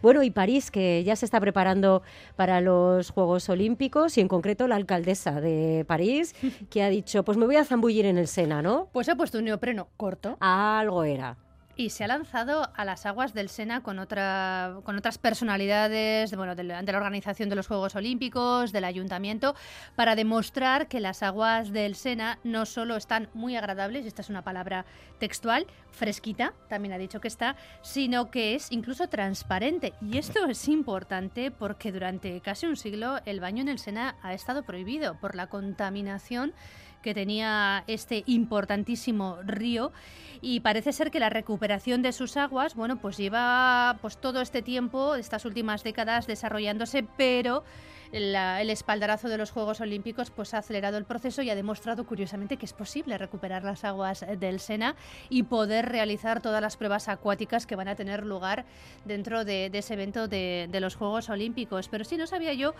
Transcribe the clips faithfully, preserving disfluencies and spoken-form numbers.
Bueno, y París, que ya se está preparando para los Juegos Olímpicos, y en concreto la alcaldesa de París, que ha dicho, pues me voy a zambullir en el Sena, ¿no? Pues ha puesto un neopreno corto. Algo era. Y se ha lanzado a las aguas del Sena con otra, con otras personalidades de, bueno, de, la, de la organización de los Juegos Olímpicos, del Ayuntamiento, para demostrar que las aguas del Sena no solo están muy agradables, esta es una palabra textual, fresquita, también ha dicho que está, sino que es incluso transparente. Y esto es importante porque durante casi un siglo el baño en el Sena ha estado prohibido por la contaminación que tenía este importantísimo río, y parece ser que la recuperación de sus aguas, bueno, pues lleva pues todo este tiempo, estas últimas décadas desarrollándose, pero la, el espaldarazo de los Juegos Olímpicos pues ha acelerado el proceso y ha demostrado curiosamente que es posible recuperar las aguas del Sena y poder realizar todas las pruebas acuáticas que van a tener lugar dentro de, de ese evento de, de los Juegos Olímpicos. Pero sí, no sabía yo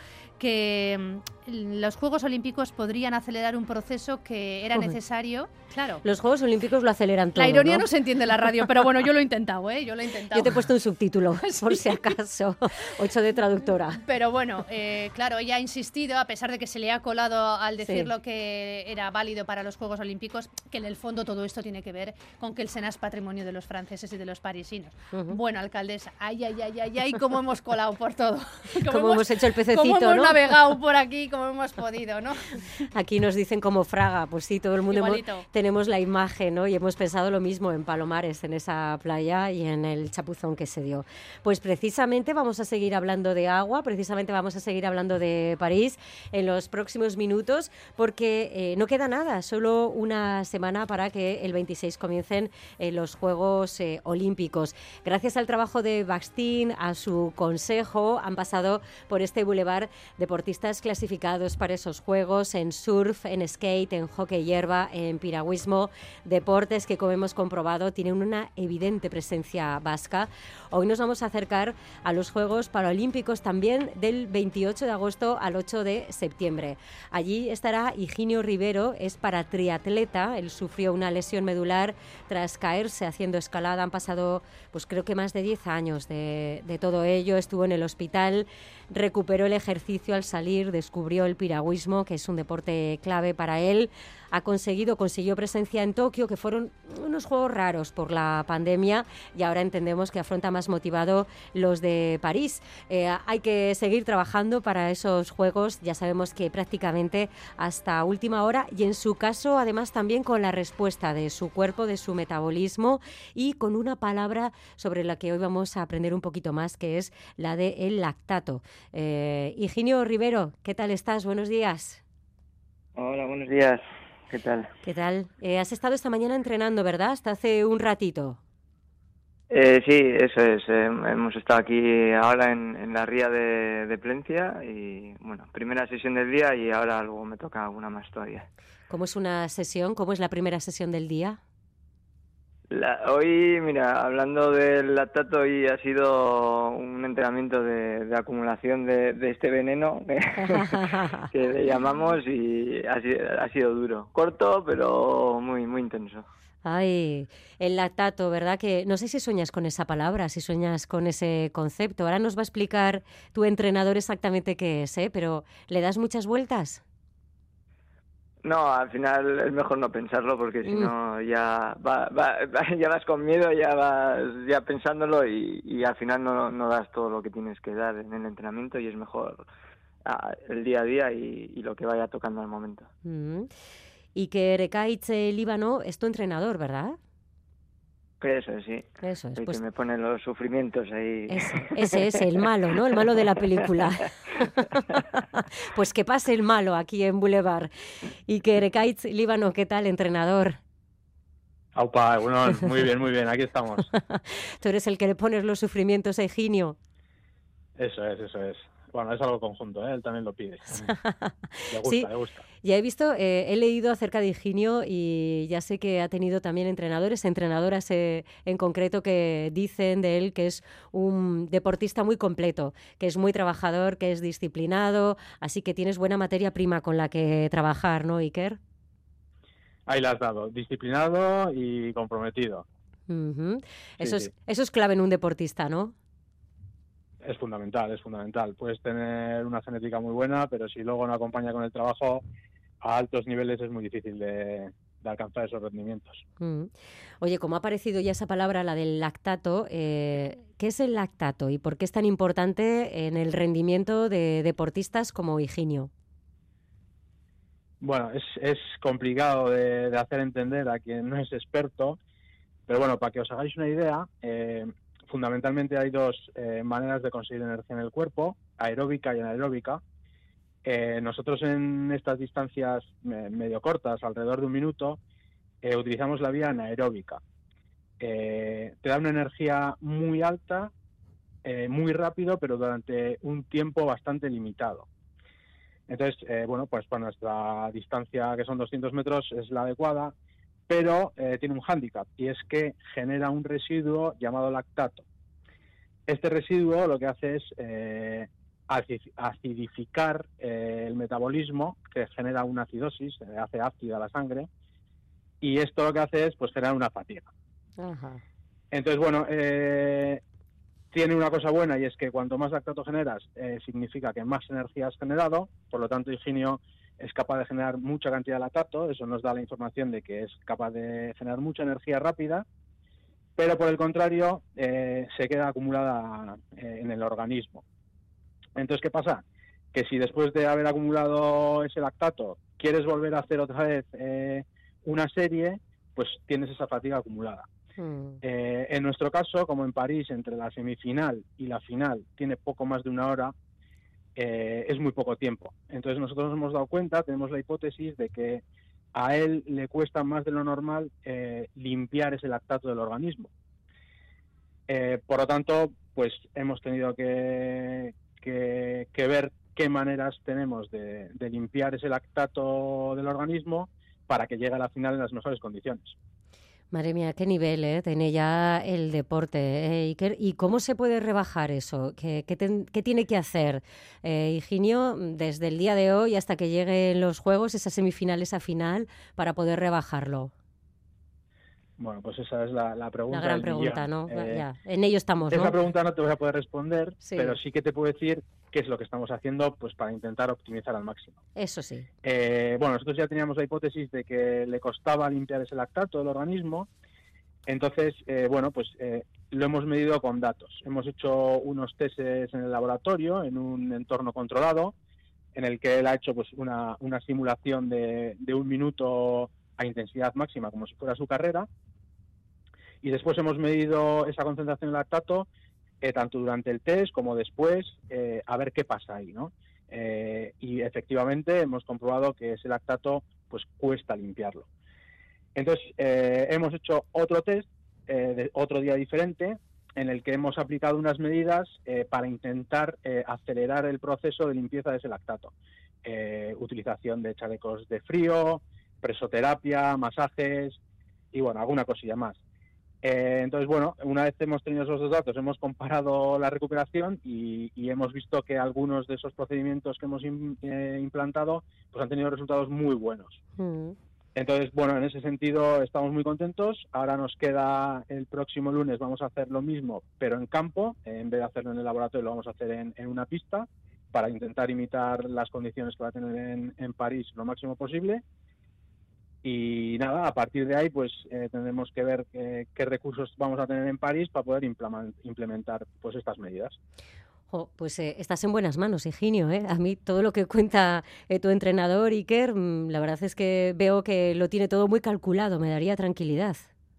que mm, los Juegos Olímpicos podrían acelerar un proceso que era necesario. Claro. Los Juegos Olímpicos lo aceleran todo, La ironía ¿no? no se entiende en la radio, pero bueno, yo lo he intentado, ¿eh? Yo lo he intentado. Yo te he puesto un subtítulo, Sí. por si acaso, ocho de traductora. Pero bueno, eh, claro, ella ha insistido, a pesar de que se le ha colado al decir Sí. lo que era válido para los Juegos Olímpicos, que en el fondo todo esto tiene que ver con que el Sena es patrimonio de los franceses y de los parisinos. Uh-huh. Bueno, alcaldesa, ay, ay, ay, ay, ay, cómo hemos colado por todo. Cómo, cómo hemos, hemos hecho el pececito, cómo hemos ¿no? navegado por aquí, cómo hemos podido, ¿no? Aquí nos dicen como Fraga, pues sí, todo el mundo hemos, tenemos la imagen, ¿no? Y hemos pensado lo mismo en Palomares, en esa playa y en el chapuzón que se dio. Pues precisamente vamos a seguir hablando de agua, precisamente vamos a seguir hablando de París en los próximos minutos, porque eh, no queda nada, solo una semana para que el veintiséis comiencen eh, los Juegos eh, Olímpicos. Gracias al trabajo de Bastín, a su consejo, han pasado por este bulevar deportistas clasificados para esos Juegos en surf, en skate, en hockey hierba, en piragüismo, deportes que, como hemos comprobado, tienen una evidente presencia vasca. Hoy nos vamos a acercar a los Juegos Paralímpicos también del veintiocho de agosto al ocho de septiembre. Allí estará Higinio Rivero, es para triatleta, él sufrió una lesión medular tras caerse haciendo escalada. Han pasado, pues creo que más de diez años de, de todo ello, estuvo en el hospital, recuperó el ejercicio al salir, descubrió el piragüismo, que es un deporte clave para él. Ha conseguido, consiguió presencia en Tokio, que fueron unos juegos raros por la pandemia, y ahora entendemos que afronta más motivado los de París. Eh, hay que seguir trabajando para esos juegos, ya sabemos que prácticamente hasta última hora, y en su caso además también con la respuesta de su cuerpo, de su metabolismo, y con una palabra sobre la que hoy vamos a aprender un poquito más, que es la de el lactato. Eh, Higinio Rivero, ¿qué tal estás? Buenos días. Hola, buenos días. ¿Qué tal? ¿Qué tal? Eh, has estado esta mañana entrenando, ¿verdad? Hasta hace un ratito. Eh, sí, eso es. Eh, hemos estado aquí ahora en, en la ría de, de Plencia y, bueno, primera sesión del día, y ahora luego me toca alguna más todavía. ¿Cómo es una sesión? ¿Cómo es la primera sesión del día? La, hoy, mira, hablando del lactato, hoy ha sido un entrenamiento de, de acumulación de, de este veneno que, que le llamamos, y ha sido, ha sido duro. Corto, pero muy, muy intenso. Ay, el lactato, ¿verdad? Que no sé si sueñas con esa palabra, si sueñas con ese concepto. Ahora nos va a explicar tu entrenador exactamente qué es, ¿eh? Pero ¿le das muchas vueltas? No, al final es mejor no pensarlo, porque si no ya va, va, ya vas con miedo, ya vas ya pensándolo, y, y al final no, no das todo lo que tienes que dar en el entrenamiento, y es mejor ah, el día a día y, y lo que vaya tocando al momento. Mm. Y que Rekaitz Líbano es tu entrenador, ¿verdad? Eso es, sí. Eso es. El Pues que me pone los sufrimientos ahí. Ese, ese es el malo, ¿no? El malo de la película. Pues que pase el malo aquí en Boulevard. Y que Rekaitz Líbano, ¿qué tal, entrenador? Aupa, bueno, muy bien, muy bien, aquí estamos. Tú eres el que le pones los sufrimientos a Higinio. Eso es, eso es. Bueno, es algo conjunto, ¿eh? Él también lo pide. Le gusta, sí, le gusta. Ya he visto, eh, he leído acerca de Higinio, y ya sé que ha tenido también entrenadores, entrenadoras eh, en concreto, que dicen de él que es un deportista muy completo, que es muy trabajador, que es disciplinado, así que tienes buena materia prima con la que trabajar, ¿no, Iker? Ahí la has dado, disciplinado y comprometido. Uh-huh. Sí, eso, es, sí. eso es clave en un deportista, ¿no? Es fundamental, es fundamental. Puedes tener una genética muy buena, pero si luego no acompaña con el trabajo a altos niveles es muy difícil de, de alcanzar esos rendimientos. Mm. Oye, como ha aparecido ya esa palabra, la del lactato, eh, ¿qué es el lactato y por qué es tan importante en el rendimiento de deportistas como Higinio? Bueno, es, es complicado de, de hacer entender a quien no es experto, pero bueno, para que os hagáis una idea, eh, fundamentalmente hay dos eh, maneras de conseguir energía en el cuerpo, aeróbica y anaeróbica. Eh, nosotros en estas distancias eh, medio cortas, alrededor de un minuto, eh, utilizamos la vía anaeróbica. Eh, te da una energía muy alta, eh, muy rápido, pero durante un tiempo bastante limitado. Entonces, eh, bueno, pues para nuestra distancia, que son doscientos metros, es la adecuada, pero eh, tiene un hándicap, y es que genera un residuo llamado lactato. Este residuo lo que hace es eh, acidificar eh, el metabolismo, que genera una acidosis, eh, hace ácida la sangre, y esto lo que hace es pues generar una fatiga. Ajá. Entonces, bueno, eh, tiene una cosa buena, y es que cuanto más lactato generas, eh, significa que más energía has generado. Por lo tanto, Higinio es capaz de generar mucha cantidad de lactato. Eso nos da la información de que es capaz de generar mucha energía rápida, pero por el contrario, eh, se queda acumulada eh, en el organismo. Entonces, ¿qué pasa? Que si después de haber acumulado ese lactato quieres volver a hacer otra vez eh, una serie, pues tienes esa fatiga acumulada. Mm. Eh, en nuestro caso, como en París, entre la semifinal y la final tiene poco más de una hora, eh, es muy poco tiempo. Entonces nosotros nos hemos dado cuenta, tenemos la hipótesis de que a él le cuesta más de lo normal eh, limpiar ese lactato del organismo. Eh, por lo tanto, pues hemos tenido que, que, que ver qué maneras tenemos de, de limpiar ese lactato del organismo para que llegue a la final en las mejores condiciones. Madre mía, qué nivel ¿eh? Tiene ya el deporte. ¿eh? Iker? ¿Y cómo se puede rebajar eso? ¿Qué, qué, ten, qué tiene que hacer eh, Higinio desde el día de hoy hasta que lleguen los Juegos, esa semifinal, esa final, para poder rebajarlo? Bueno, pues esa es la, la pregunta. La gran del pregunta, millón. ¿no? Eh, ya. En ello estamos, ¿no? Esa pregunta no te voy a poder responder, sí. pero sí que te puedo decir qué es lo que estamos haciendo pues para intentar optimizar al máximo. Eso sí. Eh, bueno, nosotros ya teníamos la hipótesis de que le costaba limpiar ese lactato del organismo. Entonces, eh, bueno, pues eh, lo hemos medido con datos. Hemos hecho unos testes en el laboratorio, en un entorno controlado, en el que él ha hecho pues una, una simulación de, de un minuto a intensidad máxima, como si fuera su carrera. Y después hemos medido esa concentración de lactato, eh, tanto durante el test como después, eh, a ver qué pasa ahí, ¿no? Eh, y efectivamente hemos comprobado que ese lactato pues cuesta limpiarlo. Entonces, eh, hemos hecho otro test, eh, de otro día diferente, en el que hemos aplicado unas medidas eh, para intentar eh, acelerar el proceso de limpieza de ese lactato. Eh, utilización de chalecos de frío, presoterapia, masajes y, bueno, alguna cosilla más. Eh, entonces, bueno, una vez hemos tenido esos dos datos, hemos comparado la recuperación y, y hemos visto que algunos de esos procedimientos que hemos in, eh, implantado pues han tenido resultados muy buenos. Mm. Entonces, bueno, en ese sentido estamos muy contentos. Ahora nos queda el próximo lunes, vamos a hacer lo mismo, pero en campo. En vez de hacerlo en el laboratorio, lo vamos a hacer en, en una pista para intentar imitar las condiciones que va a tener en, en París lo máximo posible. Y nada, a partir de ahí pues eh, tendremos que ver eh, qué recursos vamos a tener en París para poder implementar pues estas medidas. Oh, pues eh, estás en buenas manos, Higinio. ¿eh? A mí todo lo que cuenta eh, tu entrenador, Iker, mmm, la verdad es que veo que lo tiene todo muy calculado, me daría tranquilidad.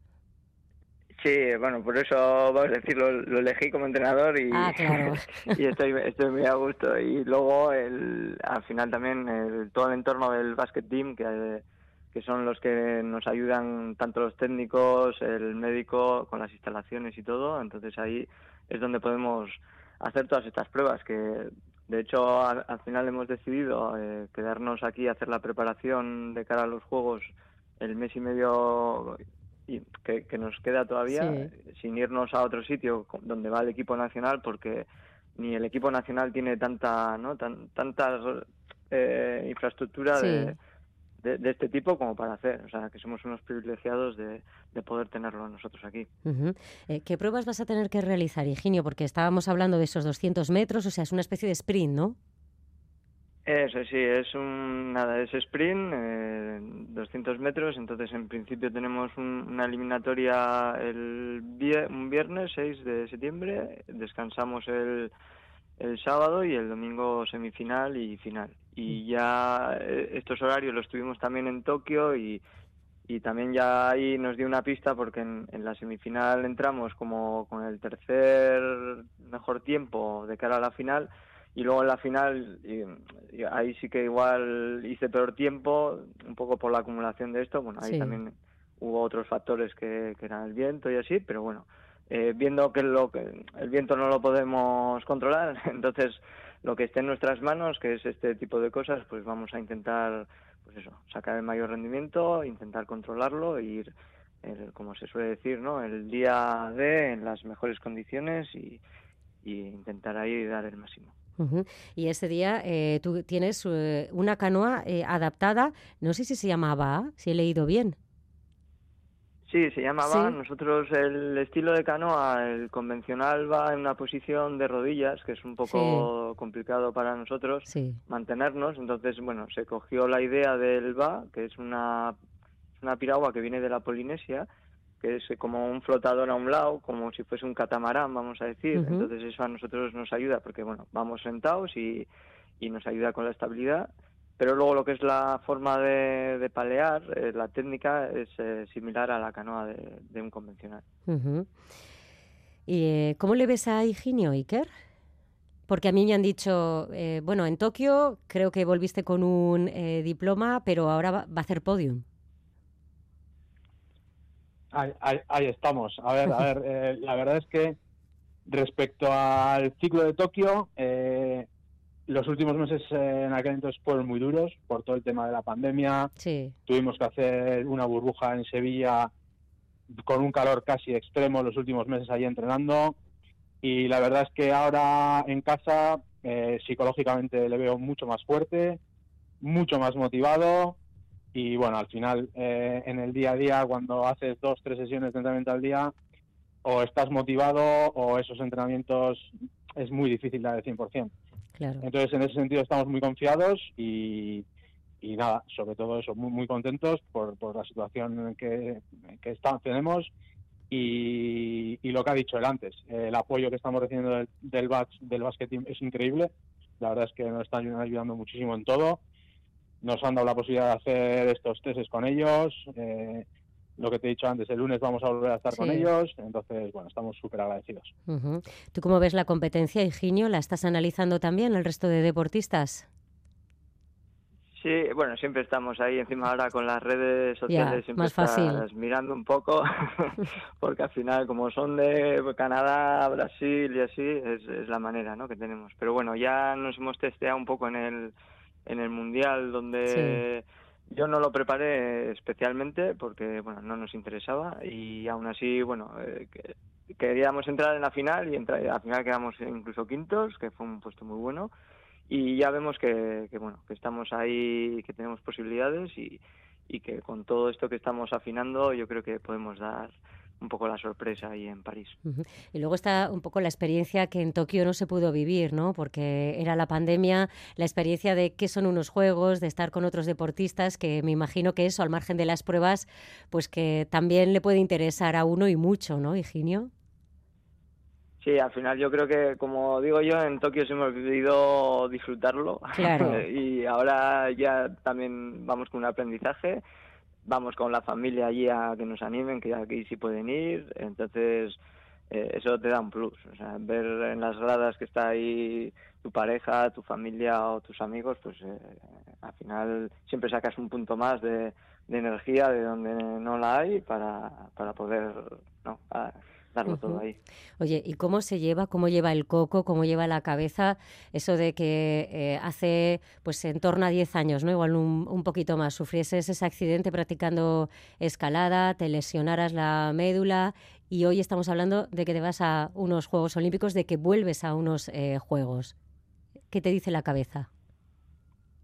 Sí, bueno, por eso, vamos a decir, lo, lo elegí como entrenador y, ah, claro. y estoy, estoy muy a gusto. Y luego, el, al final también, el, todo el entorno del Basket Team, que, que son los que nos ayudan, tanto los técnicos, el médico, con las instalaciones y todo. Entonces ahí es donde podemos hacer todas estas pruebas, que de hecho al, al final hemos decidido eh, quedarnos aquí a hacer la preparación de cara a los Juegos el mes y medio y que, que nos queda todavía, sí. sin irnos a otro sitio donde va el equipo nacional, porque ni el equipo nacional tiene tanta no tan tanta eh, infraestructura sí. de, de, de este tipo como para hacer. O sea, que somos unos privilegiados de, de poder tenerlo nosotros aquí. Uh-huh. Eh, ¿Qué pruebas vas a tener que realizar, Higinio? Porque estábamos hablando de esos doscientos metros, o sea, es una especie de sprint, ¿no? Eso sí, es un nada, es sprint, eh, doscientos metros, entonces en principio tenemos un, una eliminatoria el vier, un viernes seis de septiembre, descansamos el, el sábado y el domingo semifinal y final. Y ya eh, estos horarios los tuvimos también en Tokio y, y también ya ahí nos dio una pista porque en, en la semifinal entramos como con el tercer mejor tiempo de cara a la final. Y luego en la final, y, y ahí sí que igual hice peor tiempo, un poco por la acumulación de esto. Bueno, ahí sí. También hubo otros factores que, que eran el viento y así, pero bueno, eh, viendo que, lo, que el viento no lo podemos controlar, entonces lo que esté en nuestras manos, que es este tipo de cosas, pues vamos a intentar, pues eso, sacar el mayor rendimiento, intentar controlarlo e ir, el, como se suele decir, ¿no? El día D en las mejores condiciones y, y intentar ahí dar el máximo. Uh-huh. Y ese día eh, tú tienes uh, una canoa eh, adaptada, no sé si se llamaba, si he leído bien. Sí, se llama ¿Sí? Va. Nosotros el estilo de canoa, el convencional, va en una posición de rodillas, que es un poco sí. complicado para nosotros sí. mantenernos. Entonces, bueno, se cogió la idea del Va, que es una, una piragua que viene de la Polinesia, que es como un flotador a un lado, como si fuese un catamarán, vamos a decir. Uh-huh. Entonces eso a nosotros nos ayuda porque, bueno, vamos sentados y, y nos ayuda con la estabilidad. Pero luego lo que es la forma de, de palear, eh, la técnica es eh, similar a la canoa de, de un convencional. Uh-huh. ¿Y eh, cómo le ves a Higinio, Iker? Porque a mí me han dicho, eh, bueno, en Tokio creo que volviste con un eh, diploma, pero ahora va, va a hacer podium. Ahí, ahí, ahí estamos. A ver, a ver, eh, la verdad es que respecto al ciclo de Tokio, eh, los últimos meses eh, en aquel entonces fueron muy duros por todo el tema de la pandemia. Sí. Tuvimos que hacer una burbuja en Sevilla con un calor casi extremo los últimos meses allí entrenando. Y la verdad es que ahora en casa eh, psicológicamente le veo mucho más fuerte, mucho más motivado. Y bueno, al final, eh, en el día a día, cuando haces dos, tres sesiones de entrenamiento al día, o estás motivado o esos entrenamientos es muy difícil dar el cien por ciento. Claro. Entonces, en ese sentido estamos muy confiados y, y nada, sobre todo eso, muy, muy contentos por, por la situación que, que está, tenemos y, y lo que ha dicho él antes. El apoyo que estamos recibiendo del, del, bas, del basket team es increíble. La verdad es que nos están ayudando muchísimo en todo. Nos han dado la posibilidad de hacer estos testes con ellos. Eh, lo que te he dicho antes, el lunes vamos a volver a estar sí. con ellos. Entonces, bueno, estamos súper agradecidos. Uh-huh. ¿Tú cómo ves la competencia, Higinio? ¿La estás analizando también el resto de deportistas? Sí, bueno, siempre estamos ahí encima ahora con las redes sociales, ya, siempre más fácil. Estás mirando un poco, porque al final, como son de Canadá, Brasil y así, es, es la manera, ¿no?, que tenemos. Pero bueno, ya nos hemos testeado un poco en el en el Mundial, donde sí. yo no lo preparé especialmente porque, bueno, no nos interesaba y aún así, bueno, eh, queríamos entrar en la final y entrar, al final quedamos incluso quintos, que fue un puesto muy bueno y ya vemos que, que bueno, que estamos ahí, que tenemos posibilidades y, y que con todo esto que estamos afinando yo creo que podemos dar un poco la sorpresa ahí en París. Uh-huh. Y luego está un poco la experiencia que en Tokio no se pudo vivir, ¿no? Porque era la pandemia, la experiencia de qué son unos juegos, de estar con otros deportistas, que me imagino que eso, al margen de las pruebas, pues que también le puede interesar a uno y mucho, ¿no, Higinio? Sí, al final yo creo que, como digo yo, en Tokio sí hemos podido disfrutarlo. Claro. Y ahora ya también vamos con un aprendizaje. Vamos con la familia allí a que nos animen, que aquí sí pueden ir, entonces eh, eso te da un plus, o sea, ver en las gradas que está ahí tu pareja, tu familia o tus amigos, pues eh, al final siempre sacas un punto más de, de energía de donde no la hay para, para poder, ¿no?, a, darlo uh-huh. todo ahí. Oye, ¿y cómo se lleva, cómo lleva el coco, cómo lleva la cabeza eso de que eh, hace pues en torno a diez años, ¿no?, igual un, un poquito más, sufrieses ese accidente practicando escalada, te lesionaras la médula y hoy estamos hablando de que te vas a unos Juegos Olímpicos, de que vuelves a unos eh, Juegos? ¿Qué te dice la cabeza?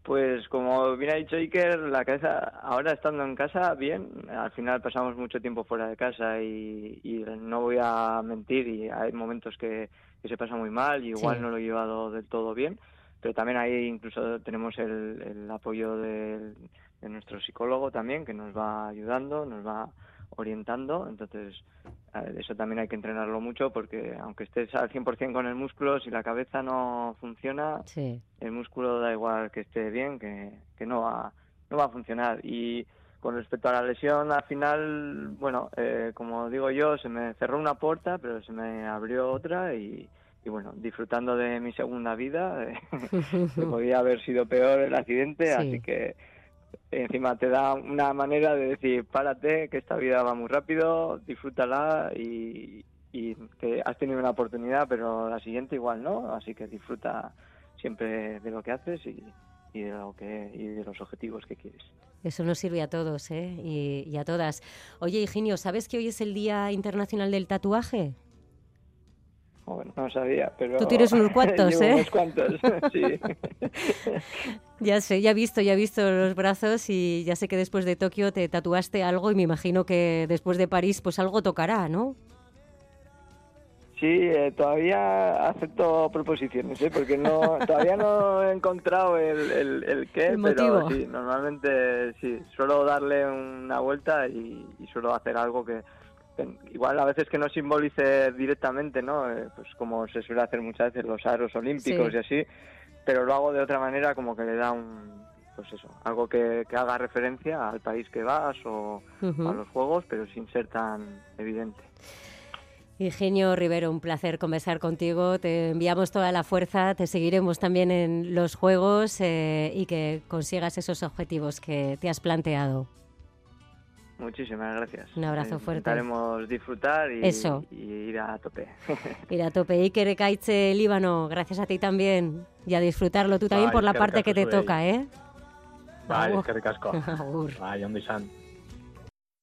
Pues como bien ha dicho Iker, la cabeza, ahora estando en casa, bien, al final pasamos mucho tiempo fuera de casa y, y no voy a mentir, y hay momentos que, que se pasa muy mal y igual sí. no lo he llevado del todo bien, pero también ahí incluso tenemos el, el apoyo de, de nuestro psicólogo también, que nos va ayudando, nos va orientando, entonces eso también hay que entrenarlo mucho, porque aunque estés al cien por ciento con el músculo, si la cabeza no funciona, sí. el músculo da igual que esté bien, que, que no va no va a funcionar. Y con respecto a la lesión, al final, bueno, eh, como digo yo, se me cerró una puerta, pero se me abrió otra y, y bueno, disfrutando de mi segunda vida, eh, que podía haber sido peor el accidente, sí. así que encima te da una manera de decir, párate, que esta vida va muy rápido, disfrútala y, y que has tenido una oportunidad, pero la siguiente igual no, así que disfruta siempre de lo que haces y, y de lo que y de los objetivos que quieres. Eso nos sirve a todos, ¿eh? y, y a todas. Oye, Higinio, ¿sabes que hoy es el Día Internacional del Tatuaje? Bueno, no sabía, pero... Tú tienes unos cuantos, ¿eh? unos cuantos, sí. Ya sé, ya he visto, ya he visto los brazos y ya sé que después de Tokio te tatuaste algo y me imagino que después de París pues algo tocará, ¿no? Sí, eh, todavía acepto proposiciones, ¿eh? Porque no todavía no he encontrado el, el, el qué, el motivo. Pero sí, normalmente sí, suelo darle una vuelta y, y suelo hacer algo que... igual a veces que no simbolice directamente, ¿no? Eh, pues como se suele hacer muchas veces los aros olímpicos sí. y así, pero lo hago de otra manera, como que le da un, pues eso, algo que, que haga referencia al país que vas o uh-huh. a los juegos, pero sin ser tan evidente. Higinio Rivero, un placer conversar contigo, te enviamos toda la fuerza, te seguiremos también en los juegos eh, y que consigas esos objetivos que te has planteado. Muchísimas gracias. Un abrazo fuerte. Intentaremos disfrutar y, Eso. y ir a tope. Ir a tope. Iker Ekaitze, Líbano, gracias a ti también. Y a disfrutarlo tú también Bye, por la parte que te toca, ¿eh? Vale, es que ricasco. Bye, ondo izan.